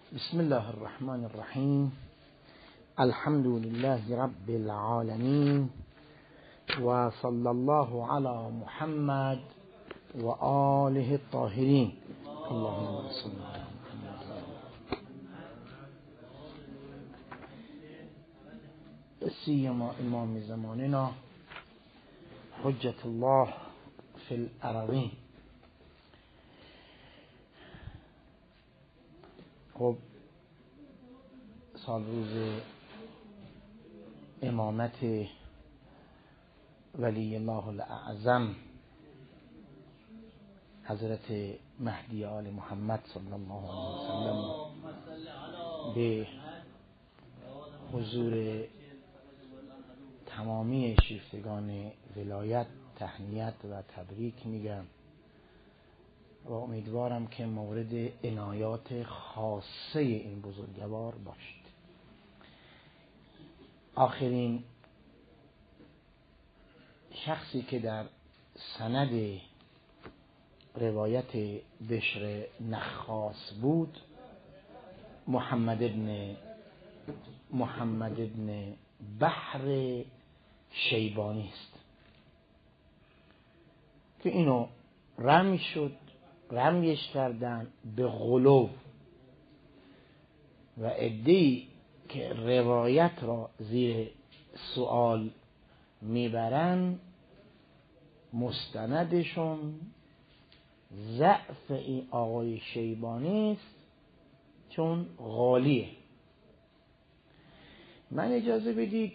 بسم الله الرحمن الرحیم. الحمد لله رب العالمین و صلی الله علی محمد و آله الطاهرین. اللهم صل علی محمد. سیما امام زماننا حجت الله فی الارضین. خب سال روز امامت ولی الله الاعظم حضرت مهدی آل محمد صلی الله علیه وسلم به حضور تمامی شیفتگان ولایت تهنیت و تبریک میگم و امیدوارم که مورد عنایات خاصه این بزرگوار باشید. آخرین شخصی که در سند روایت بشر نخاس بود محمد ابن بحر شیبانی است که اینو رمیش کردن به غلو و عده‌ای که روایت را زیر سوال میبرن مستندشون ضعف این آقای شیبانی است چون غالیه. من اجازه بدید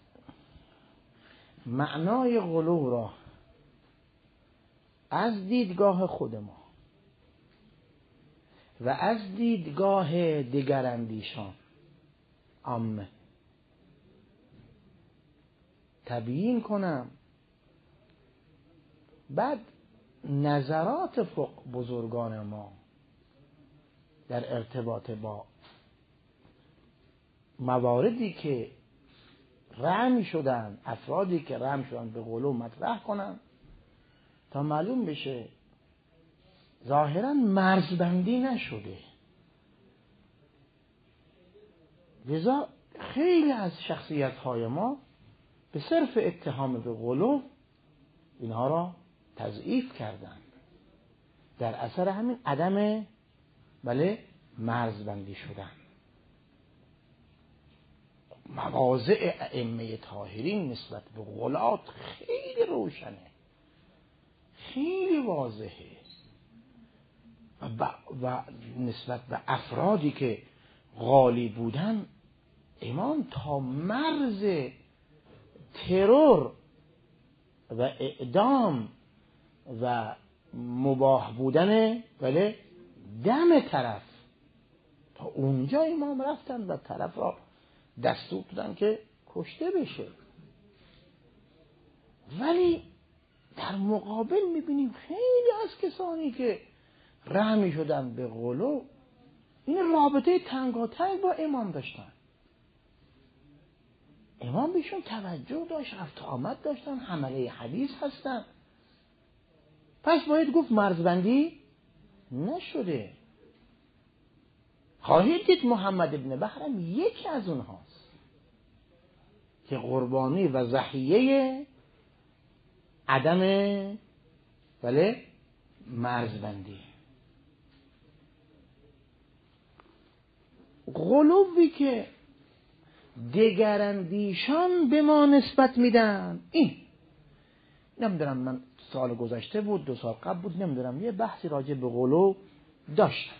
معنای غلو را از دیدگاه خود ما و از دیدگاه دگراندیشان عامه تبیین کنم، بعد نظرات بزرگان ما در ارتباط با مواردی که رحم شدن، افرادی که رحم شدن به غلو مطرح کنم تا معلوم بشه ظاهرا مرزبندی نشده. لذا خیلی از شخصیت‌های ما به صرف اتهام به غلو اینها را تضعیف کردند در اثر همین عدم مرزبندی شدن. مواضع ائمه طاهرین نسبت به غلات خیلی روشنه، خیلی واضحه و نسبت به افرادی که غالی بودن امام تا مرز ترور و اعدام و مباح بودن دم طرف تا اونجا امام رفتن و طرف را دستور دادن که کشته بشه. ولی در مقابل میبینیم خیلی از کسانی که رحمی شدن به غلو این رابطه تنگاتنگ با امام داشتن. امام بهشون توجه داشت، رفت آمد داشتن، حمله حدیث هستن. پس باید گفت مرزبندی نشده. خواهید دید محمد ابن بحرم یکی از اونهاست که قربانی و ضحیه عدم مرزبندی. غلوی که دگراندیشان به ما نسبت میدن، این نمیدونم، من سال گذشته بود 2 سال قبل بود نمیدونم یه بحثی راجع به غلو داشتم.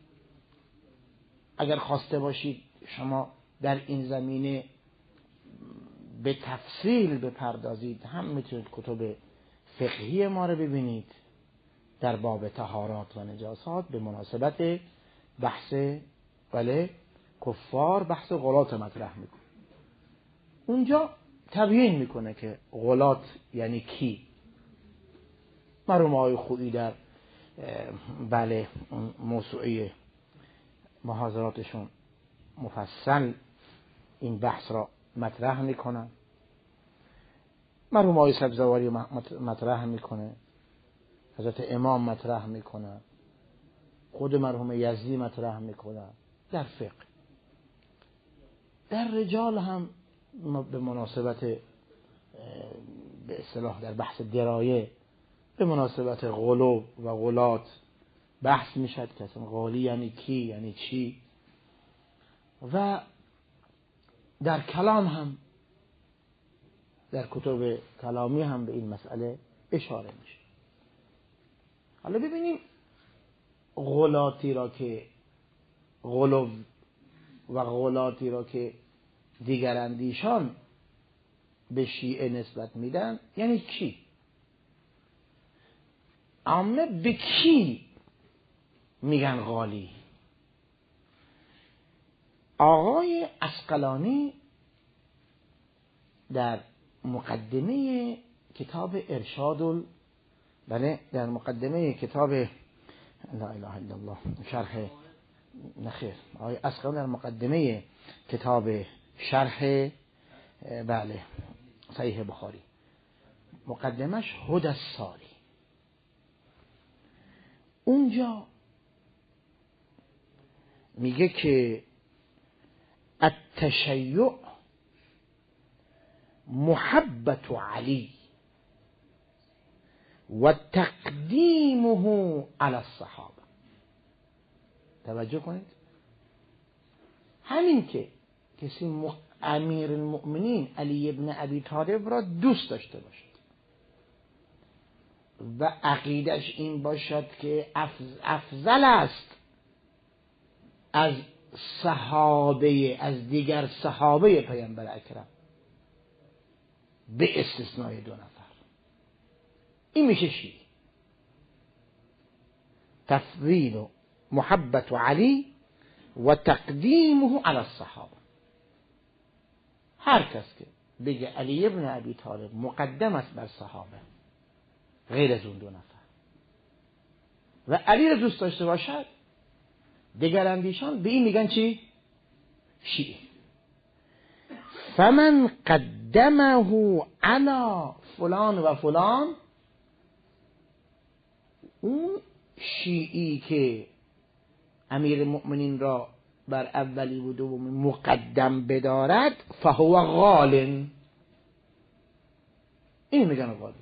اگر خواسته باشید شما در این زمینه به تفصیل بپردازید هم میتونید کتب فقهی ما رو ببینید در باب طهارات و نجاسات به مناسبت بحث کفار بحث غلات مطرح میکنه. اونجا تبیین میکنه که غلات یعنی کی. مرحوم آقای خویی در موسوعه محاضراتشون مفصل این بحث را مطرح میکنن. مرحوم آقای سبزواری مطرح میکنه، حضرت امام مطرح میکنن، خود مرحوم یزدی مطرح میکنن، در فقه. در رجال هم به مناسبت به اصطلاح در بحث درایه به مناسبت غلو و غلات بحث میشد که اصلا غالی یعنی کی، یعنی چی. و در کلام هم، در کتب کلامی هم به این مسئله اشاره میشه. حالا ببینیم غلاتی را که غلو و غلاتی را که دیگر اندیشان به شیعه نسبت میدن یعنی کی؟ عامه به کی میگن غالی؟ آقای عسقلانی در مقدمه کتاب در مقدمه کتاب لا اله الا الله شرح نخیر، آقای عسقلانی در مقدمه کتاب شرح صحیح بخاری، مقدمش هدی الساری، اونجا میگه که التشیع محبت علی و تقدیمه علی الصحابه. توجه کنید، همین که کسی امیر المؤمنین علی ابن ابی طالب را دوست داشته باشد و عقیدش این باشد که افضل است از صحابه، از دیگر صحابه پیامبر اکرم به استثنای 2 نفر، این میشه شیعه. تفضیل محبت علی و تقدیمه علی الصحابه. هر کس که بگه علی ابن ابی طالب مقدم است بر صحابه غیر از اون 2 نفر و علی را دوست داشته باشد، دیگر اندیشان به این میگن چی؟ شیعه. فمن قدمه علی فلان و فلان، اون شیعی که امیر المؤمنین را بر اولی و دومی مقدم بدارد فهو غال، این میگن غالی.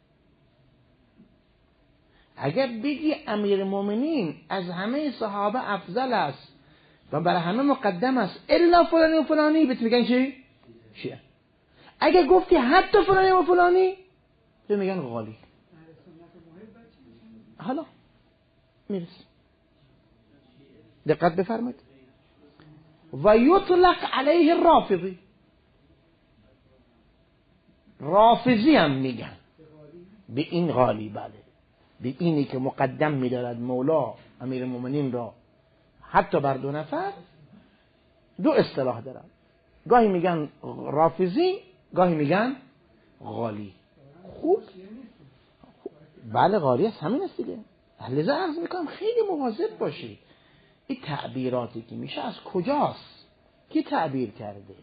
اگر بگی امیر المؤمنین از همه صحابه افضل است و برای همه مقدم است الا فلانی و فلانی، بهت میگن چی؟ شیعه. اگر گفتی حتی فلانی و فلانی، به میگن غالی. حالا میرس دقت بفرمایید. و یطلق علیه الرافضی، رافضی هم میگن به این غالی. بله، به اینی که مقدم میدارد مولا امیر المؤمنین را حتی بر 2 نفر، 2 اصطلاح دارن، گاهی میگن رافضی، گاهی میگن غالی. خوب، بله غالی است، همین است دیگه. لذا عرض میکنم خیلی مواظب باشید این تعبیراتی که میشه از کجاست، کی تعبیر کرده،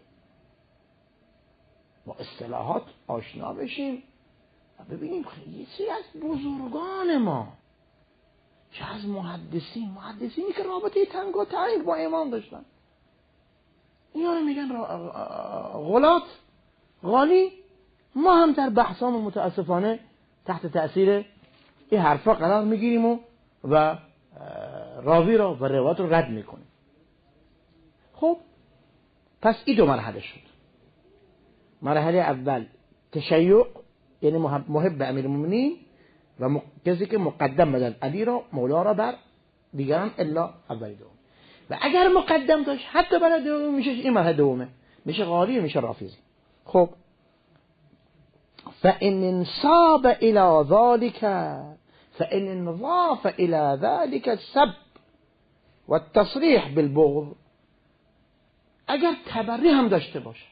با اصطلاحات آشنا بشیم و ببینیم یه سری از بزرگان ما، چه از محدثینی که رابطه تنگ با امام داشتن، اینا رو میگن غلات، غالی. ما هم در بحثامون متاسفانه تحت تأثیر این حرفا قرار میگیریم و راوی را و روایت رو رد میکنیم. خب پس این 2 مرحله شد. مرحله اول تشیع، یعنی محب امیر المؤمنین و کسی که مقدم بدن علی را مولا را بر دیگران الا اول دوم. و اگر مقدم داشت حتی برای دوم، میشه این مرحله دومه، میشه غالی، میشه رافضی. خب فإن انصاب إلى ذلك فإن انضاف إلى ذلك السب والتصريح بالبغض، اگر تبری هم داشته باشد،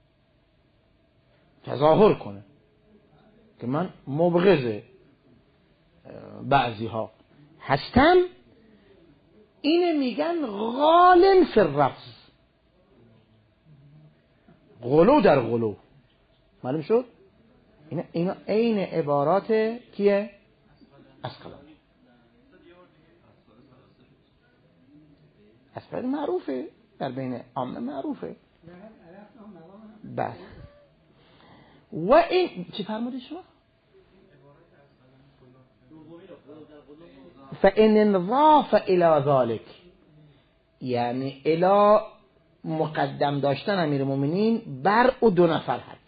تظاهر کنه که من مبغض بعضی ها هستم، اینه میگن غال فی الرفض، غلو در غلو. معلوم شد؟ اینا عین عبارات کیه؟ عسقلانی. اسفل معروفه، در بین عامه معروفه. بس و این چی فرمودی شما؟ فإن انضاف إلى ذلك، یعنی الی مقدم داشتن امیرالمومنین بر او 2 نفر حتی.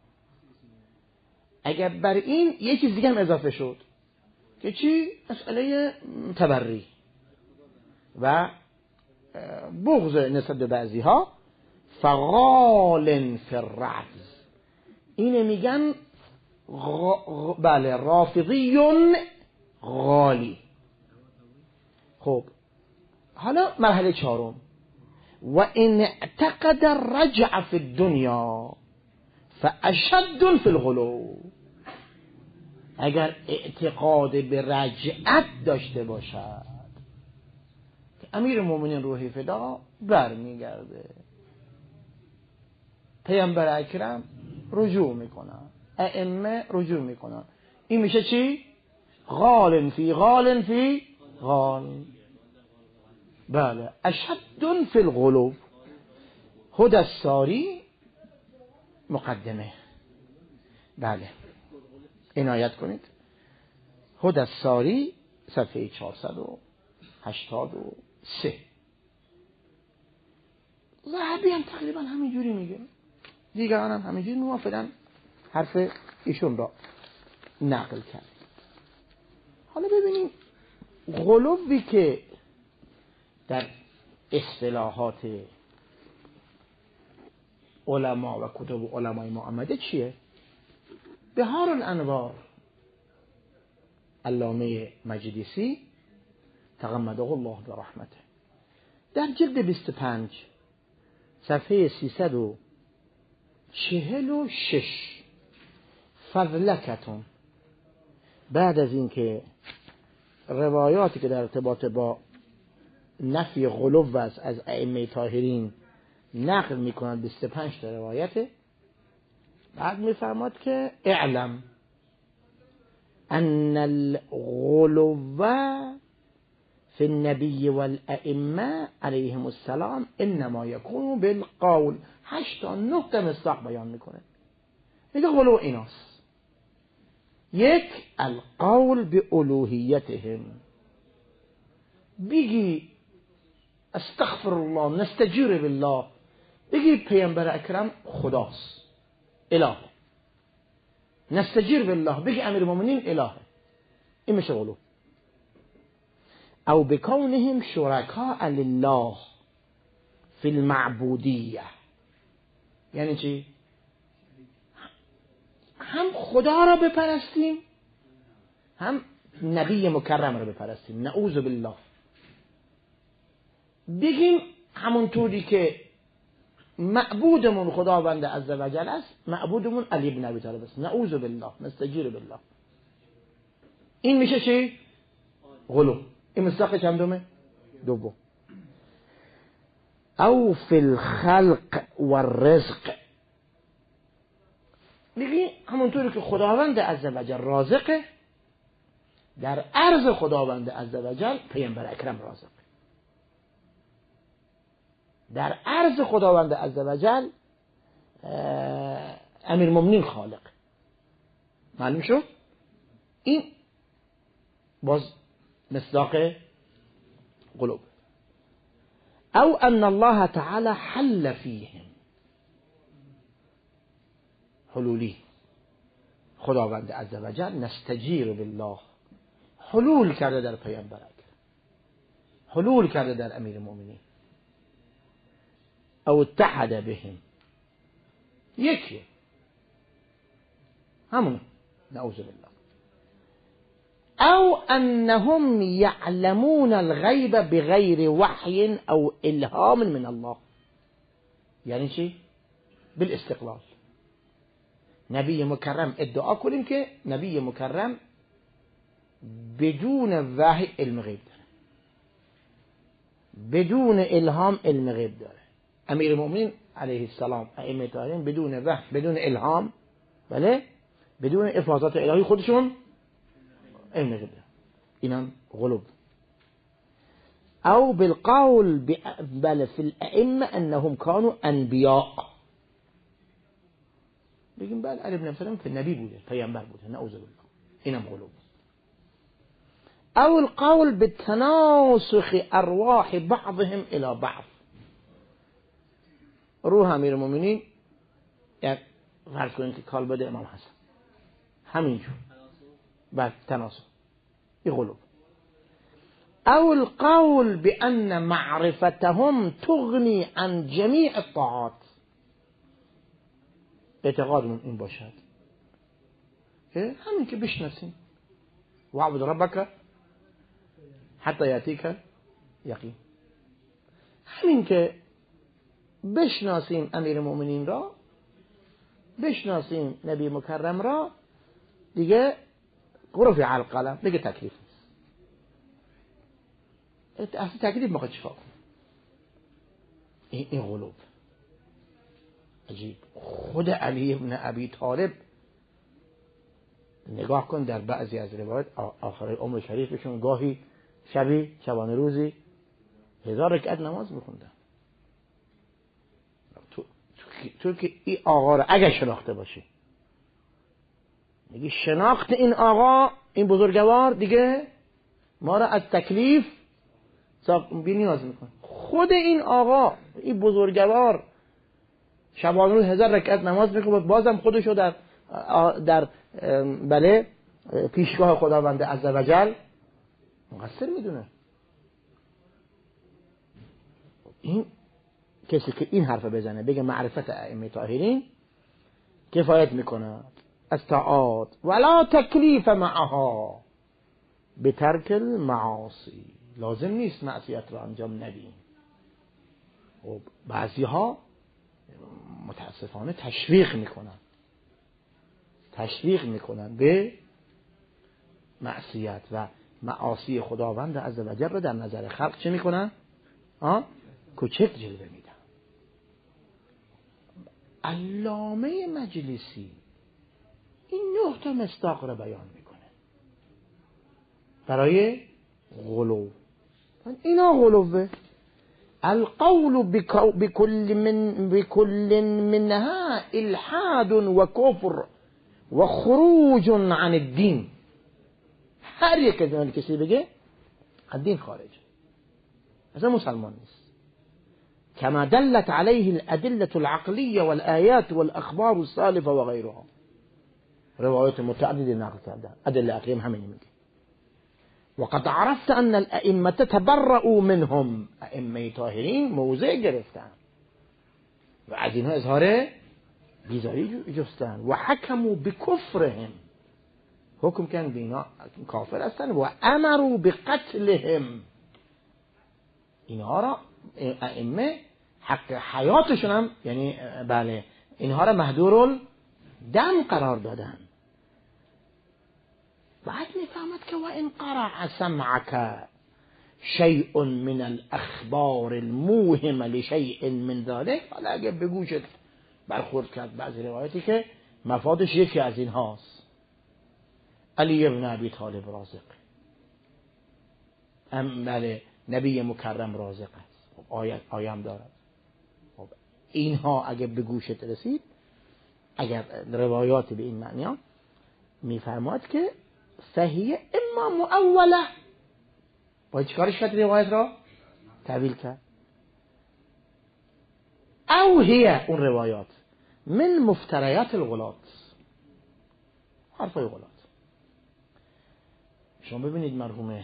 اگر بر این یه چیز دیگه هم اضافه شد که چی؟ مسئله تبری و بغض نسبت به بعضی ها. فغال فی الرعز، اینه میگن بله رافضی غالی. خب حالا مرحله 4، و این اعتقد الرجع فی الدنیا فاشد فی الغلو، اگر اعتقاد به رجعت داشته باشد که امیر المؤمنین روحی فدا برمیگرده، پیامبر اکرم رجوع میکنن، ائمه رجوع میکنن، این میشه چی؟ غال فی غال فی غال. بله اشد فی الغلو. هدی الساری مقدمه، بله عنایت کنید. هدی الساری صفحه 483. ذهبی هم تقریبا همینجوری میگه، دیگران هم همینجوری موافقن حرف ایشون را نقل کرد. حالا ببینیم غلوی که در اصطلاحات علما و کتب علمای ما آمده چیه؟ بهار الانوار علامه مجلسی تغمده الله برحمته در جلد 25 صفحه 346 فضلکتون، بعد از اینکه روایاتی که در ارتباط با نفی غلو از ائمه طاهرین نقل میکنند 25 تا روایته، بعد میفرماد که اعلم ان الغلو فی النبی والائمه علیهم السلام انما یکون بالقول. 8 تا 9 تا مصداق بیان میکنه. میگه غلو ایناست: 1 القول بألوهیتهم، بگی استغفر الله نستجیر بالله، بگی پیامبر اکرم خداست، اله، نستجیر بالله بگی امیرالمومنین اله، این میشه غلو. او بکونهم شرکاء لله فی المعبودیه، یعنی چی؟ هم خدا را بپرستیم هم نبی مکرم را بپرستیم، نعوذ بالله. بگیم همونطوری که معبودمون خداوند عزوجل است، معبودمون علی بن ابی طالب است، نعوذ بالله نستجیر بالله. این میشه چی؟ غلو. این مصداق چندمه؟ 2. او فی الخلق والرزق، بگی همونطوری که خداوند عزوجل رازقه، در عرض خداوند عزوجل پیامبر اکرم رازقه، در عرض خداوند عزوجل امیرالمومنین خالق. معلوم شد؟ این باز مصداق قلوب. او ان الله تعالی حل فیهم، حلولی، خداوند عزوجل نستجیر بالله حلول کرده در پیامبر اکرم، حلول کرده در امیرالمومنین. او اتحد بهم، یکی همون، نعوذ بالله. او انهم يعلمون الغیب بغیر وحی او الهام من الله، یعنی چی؟ بالاستقلال. نبی مکرم ادعا کنیم که نبی مکرم بدون وحی علم غیب داره، بدون الهام علم غیب داره. امیرالمومنین علیه السلام ائمه طاهرین بدون وحی، بدون الهام، بله، بدون افاضات الهی خودشون علم غیب داره. اینم غلو. او بالقول بل في الائمه انهم كانوا انبیاء، بگیم بله علی بن ابی طالب که نبی بوده، پیامبر بوده، نعوذ بالله، اینم غلو. او القول بالتناسخ ارواح بعضهم الى بعض، روح امیرالمومنین یک فرض کنید که کالبد امام حسن همینجور بعد تناسخ، این غلو. او القول بان معرفتهم تغنی عن جمیع الطاعات، اعتقادمون این باشد که همین که بشناسیم واعبد ربک حتی یاتیک یقین، همین که بشناسیم امیر المؤمنین را، بشناسیم نبی مکرم را، دیگه رفع القلم، دیگه تکلیف نیست. اصلا تکلیف میخواد چیکار کنه؟ این غلوب عجیب. خود علی بن ابی طالب نگاه کن در بعضی از روایات آخر عمر شریفشون گاهی شبی شبانه روزی 1000 رکعت نماز میخوندن. تو که این آقا را اگه شناخته باشی، میگی شناخت این آقا، این بزرگوار دیگه ما را از تکلیف بی نیاز میکنه. خود این آقا، این بزرگوار شبانه روز 1000 رکعت نماز میخونه، بازم خودشو در بله پیشگاه خداوند عزوجل مقصر میدونه. این کسی که این حرف بزنه بگه معرفت ائمه طاهرین کفایت میکنه از طاعات، ولا تکلیف معها بترک المعاصی، لازم نیست معصیت رو انجام ندیم. و بعضی ها متاسفانه تشویق میکنن به معصیت و معاصی خداوند عزوجل رو در نظر خلق چه میکنن؟ کوچک جلوه میدن. علامه مجلسی این 9 تا مصداق رو بیان میکنه برای غلو. اینا غلوه. القول بكل منها الحاد وكفر وخروج عن الدين. هر یک از این کسی بگه از دین خارج، اصلا مسلمان نیست. كما دلت عليه الأدلة العقلية والآيات والأخبار السالفة وغيرها. روايات متعددة نقل كذا أدلة عقلية همين میگه. وقد عرفت أن الأئمة تبرؤوا منهم، أئمة طاهرين موضع گرفتن و از اینها اظهار بیزاری جستن و حکموا بکفرهم، حکم کردن بینا کافر هستن و امروا بقتلهم. اینها را ائمه حق حیاتشون هم یعنی بله اینها را مهدور دم قرار دادن. بعد میفهمد که و ان قرع سمعك شیء من الاخبار الموهم لشیء من ذلك، حالا اگه به گوشت برخورد کرد بعضی روایتی که مفادش یکی از این هاست، علی بن ابی طالب رازق، بله نبی مکرم رازق است، آیه هم دارد. خب اینها اگه به گوشت رسید، اگر روایات به این معنی میفرماد که فهیه اما مؤوله، باید چیکارش کرد؟ روایت را تعویل کرد. او هیه اون روایات من مفتریات الغلات، حرفای غلات. شما ببینید مرحوم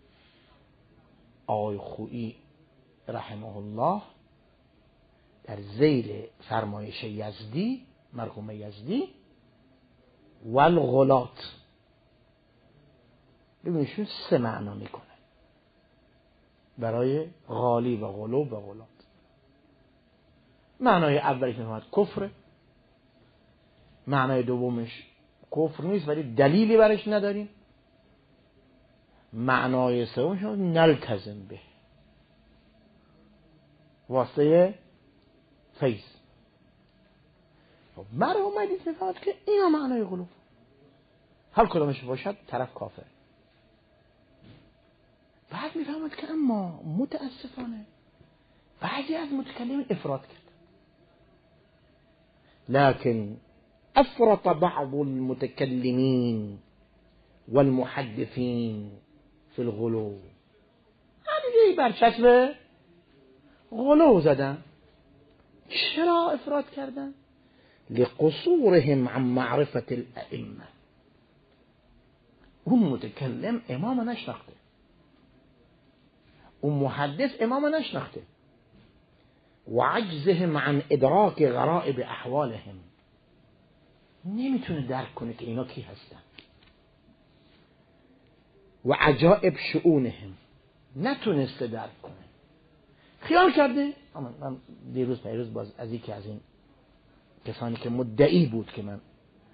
آقای خویی رحمه الله در ذیل فرمایش یزدی، مرحوم یزدی والغلات، ببینیدشون 3 معنا میکنه برای غالی و غلو و غلات. معنای اولیش میفهمد کفر، معنای دومش کفر نیست ولی دلیلی برش نداریم، معنای سومش نلتزم به، واسه فیض. مرحوم حدیث میفهمد که اینا معنای غلو، هر کدامش باشد طرف کافر. بعد میفهمد که اما متاسفانه بعضی از متکلمین افراط کرد. لكن افرط بعض المتكلمين والمحدثين في الغلو. همینجوری برچسب غلو زدن. چرا افراط کردن؟ لقصورهم عن معرفة الائمه. اون متکلم امام نشناخته، اون محدث امام نشناخته، و عجزهم عن ادراک غرائب احوالهم. نمیتونه درک کنه که اینا کی هستن. و عجائب شؤونهم، نتونسته درک کنه. خیال کرده. من دیروز باز از یکی از این کسانی که مدعی بود که من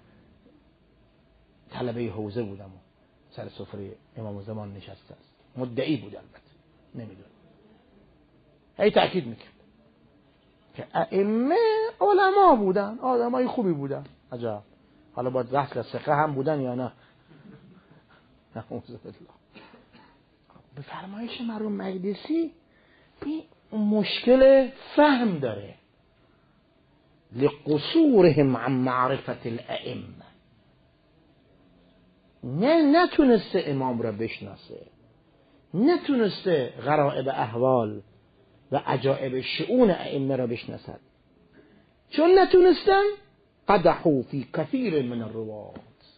طلبه حوزه بودم و سر سفره امام زمان نشسته است، مدعی بود، البته نمیدونم، هی تأکید میکرد که ائمه علما بودن، آدمای خوبی بودن. عجب. حالا باید بحث که ثقه هم بودن یا نه. نعوذ بالله. به فرمایش مرحوم مقدسی این مشکل فهم داره. لقصورهم عن معرفة الائمه. نتونسته امام را بشناسه، نتونسته غرائب احوال و عجائب شؤون ائمه را بشناسد. چون نتونستن قدحوا فی کثیر من الروات.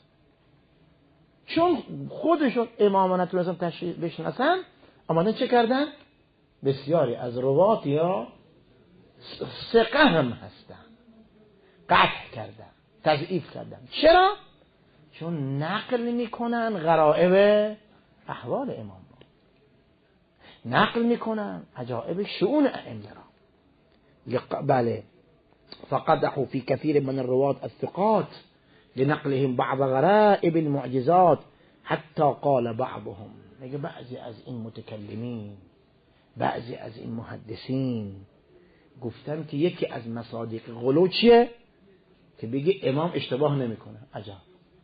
چون خودشون امام نتونستن بشناسن، اما چه کردن؟ بسیاری از روات یا ثقه هم هستن قطع کردن، تضعیف کردن. چرا؟ چون نقل میکنن غرائب احوال امام را، نقل میکنن عجائب شؤون ائمه را. بله. فقدحوا في كثير من الرواة الثقات لنقلهم بعض غرائب المعجزات حتى قال بعضهم. میگه بعضی از این متکلمین، بعضی از این محدثین گفتن که یکی از مصادیق غلو چیه؟ که بگی امام اشتباه نمیکنه. عجب.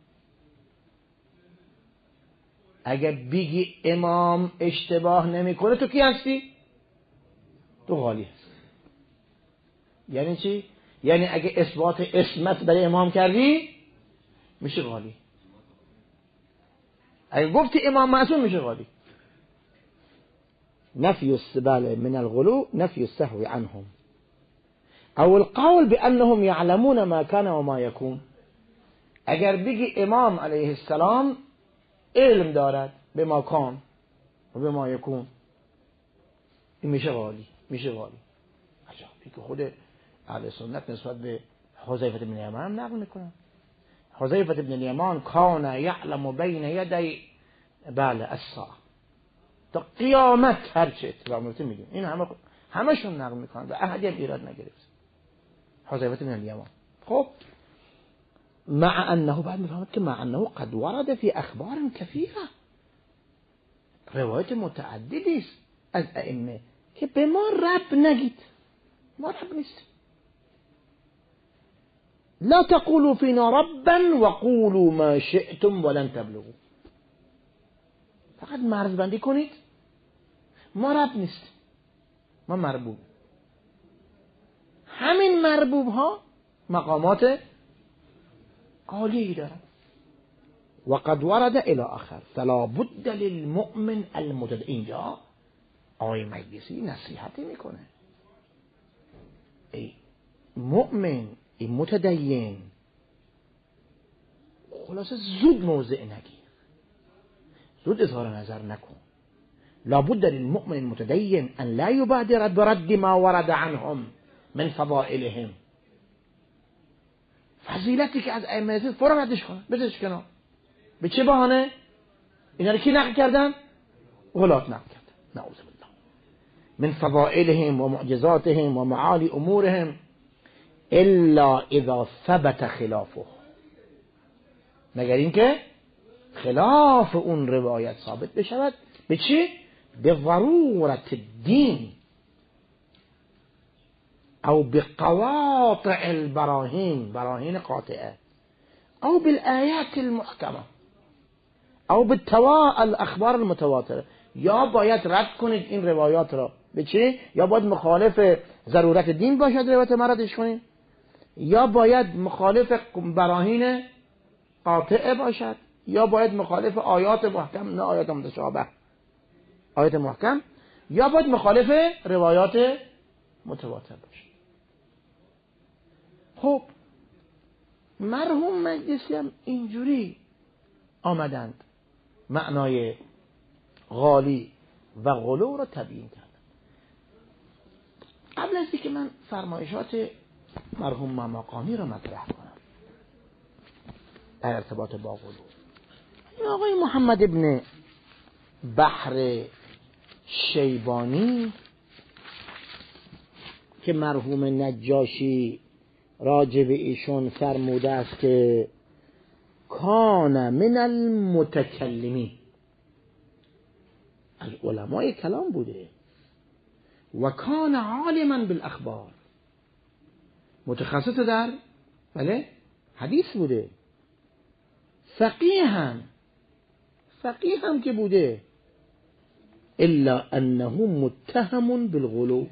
اگر بگی امام اشتباه نمیکنه تو کی هستی؟ تو غالی هستی. یعنی چی؟ یعنی اگه اثبات اسمت برای امام کردی میشه غالی. اگه گفتی امام معصوم میشه غالی. نفی السبال من الغلو نفی السهو عنهم او القول بانهم يعلمون ما كان وما يكون. اگر بگی امام علیه السلام علم دارد به ما کان و به ما یکون، این میشه غالی. میشه غالی. عجب. که خود اهل سنت نسبت به حذیفه بن یمان نقل میکنن. حذیفه بن یمان کان یعلم بین یدی الساعه. تا قیامت هرچه اتباع میکنه میگیم. این همشون نقل میکنن و احدی هم ایراد نگرفت. حذیفه بن یمان. خب مع انه، بعد میفهمد که مع انه قد ورد فی اخبار کثیره، روایت متعددی است از ائمه که به ما رب نگید، ما رب نیست. لا تقولوا فينا ربا وقولوا ما شئتم ولن تبلغوا. فقط مرزبندی کنید ما رب نیست، ما مربوب. همین مربوب ها مقامات عالی دارن. وقد ورد الى آخر فلا بد للمؤمن المتدین. اینجا آقای مقدسی نصیحتی میکنه. ای مؤمن، ای متدین، خلاصه زود موضع نگیر، زود اظهار نظر نکن. لا بد للمؤمن المتدین ان لا يبادر برد ما ورد عنهم من فضائلهم. فضیلتی که از ائمه رسید فوراً ردش کنه، بذارش کنار. به چه بهانه؟ اینا رو کی نقل کردن؟ غلات نقل کردن. نعوذ بالله. من فضائلهم و معجزاتهم و معالی امورهم الا اذا ثبت خلافه. مگر اینکه خلاف اون روایت ثابت بشود. به چی؟ به ضرورت الدین او بقواطع البراهین، براهین قاطعه، او بالآیات المحکمه، او الاخبار المتواتره. یا باید رد کنید این روایات را به چه؟ یا باید مخالف ضرورت دین باشد روایت ما ردش کنید، یا باید مخالف براهین قاطعه باشد، یا باید مخالف آیات محکم، نه آیات متشابه، آیات محکم، یا باید مخالف روایات متواتر باشد. خب مرحوم مجلسی هم اینجوری آمدند معنای غالی و غلو را تبیین کردند. قبل از اینکه من فرمایشات مرحوم ماماقانی را مطرح کنم در ارتباط با غلو، آقای محمد ابن بحر شیبانی که مرحوم نجاشی راجب ایشون فرموده است که کان من المتکلمین، از علمای کلام بوده، و کان عالما بالاخبار، متخصص در بله حدیث بوده، فقیه هم که بوده، الا انه متهم بالغلو،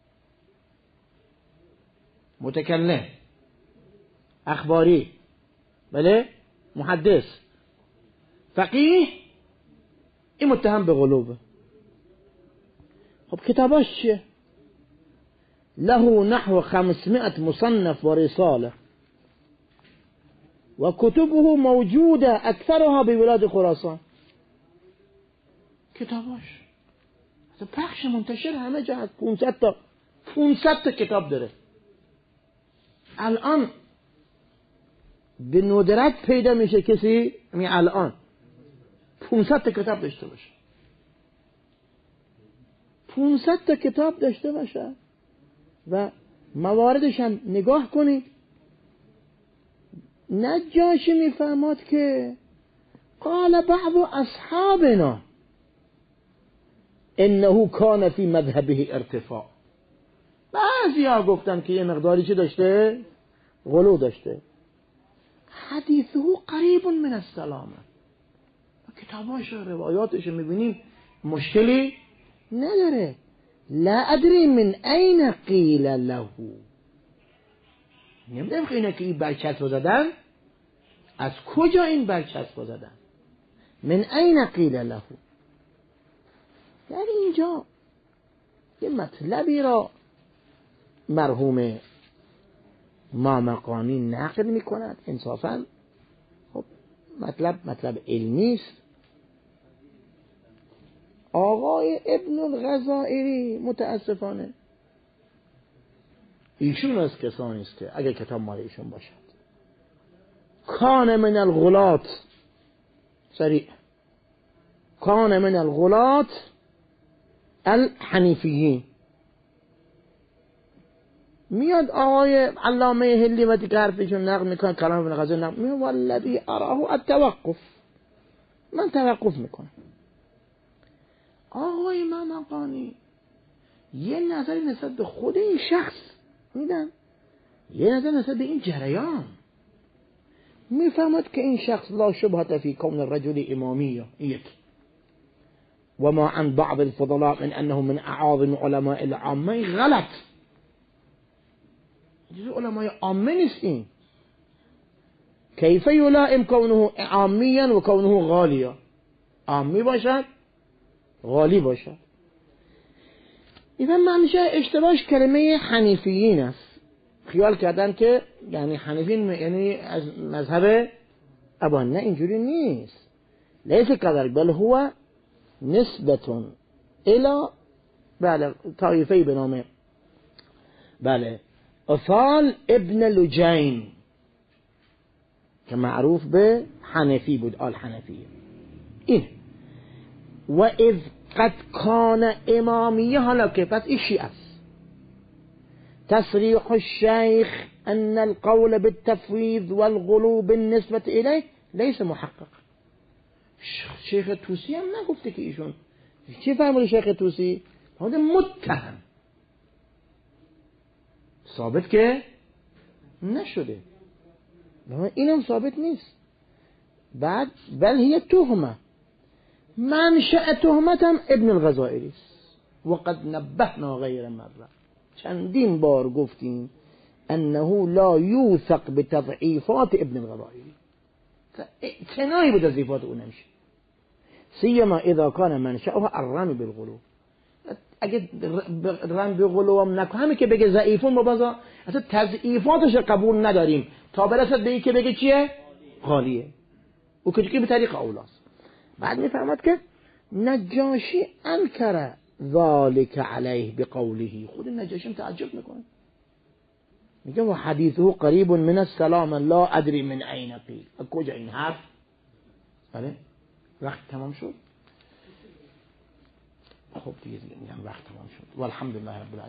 متکلم اخباری بله محدث فقیه، این متهم به غلو. خب کتاباش چیه؟ له نحو 500 مصنف و رساله و کتبه موجوده اکثرها ببلاد خراسان. کتاباش پخش منتشر همه جا، 500 تا کتاب داره. الان به ندرت پیدا میشه کسی الان 500 تا کتاب داشته باشه، 500 تا کتاب داشته باشه و مواردش هم نگاه کنید. نجاشی میفهمد که قال بعض اصحابنا انه کان فی مذهبه ارتفاع، بعضی ها گفتن که یه مقداری چه داشته؟ غلو داشته. حدیثه قریب من السلامه، کتاباش و روایاتش میبینیم مشکلی نداره. لا ادری من این قیل له، نمیدونم که اینه که این برچسب زدن از کجا این برچسب زدن، من این قیل له. یعنی اینجا یه مطلبی را مرحوم مامقانی نقل میکند، انصافا خب مطلب علمی است. آقای ابن الغزائری متاسفانه ایشون از کسانی است که اگر کتاب مال ایشون باشد کان من الغلات، سریع، کان من الغلات الحنیفیین. میاد آقای علامه هلی و دیگه حرفشون نقل میکنه، کلام ابن غزالی نقل میکنه، والذی اراه التوقف، من توقف میکنم. آقای مامقانی یه نظری نسبت به خود این شخص میدن، یه نظر نسبت به این جریان. میفهمد که این شخص لا شبهة فی کون الرجل امامیه، یک و ما عن بعض الفضلاء من انه من اعاظم علماء العامه غلط. جزء علماء عامه نیست این. کیف یلائم کونه عامیا و کونه غالیا، عامی باشد غالی باشد. این معنیش اشتباهش کلمه حنیفیین است، خیال کردن که یعنی حنیفین یعنی از مذهب ابان، نه اینجوری نیست. لیس کذلک بل هو نسبة الى بله طایفه به نام بله اصال ابن لجین که معروف به حنفی بود، آل حنفی. این و اذ قد کان امامیه، حالا که پس ایشی است. تصریح الشیخ ان القول بالتفویض والغلو بالنسبة الیه لیس محقق. شیخ توسی هم نگفته که ایشون چی فرمود. شیخ توسی فرمود متهم، ثابت که نشده، اینم ثابت نیست. بعد بل هی تهمه منشأ تهمتم ابن الغزائری است. وقد نبهنا غیر مره، چندین بار گفتیم انه لا یوثق بتضعیفات ابن الغزائری، اعتنایی به تضعیفات او نمیشه، سیما اذا کان منشأها الرمی بالغلو. اگه رمی بالغلو هم نکنه، همین که بگه ضعیفون ما بازا اصلا تضعیفاتش قبول نداریم تا برسد به این که بگه چیه؟ غالیه. او که به طریق اولاست. بعد میفهمد که نجاشی انکر ذالک علیه بقوله، خود نجاشی تعجب میکنه، میگه و حدیثه قریب من السلام لا ادری من عین قیل. کجا این حرف؟ بله وقت تمام شد. خب دیگه میگم وقت تمام شد. والحمدلله رب العالمین.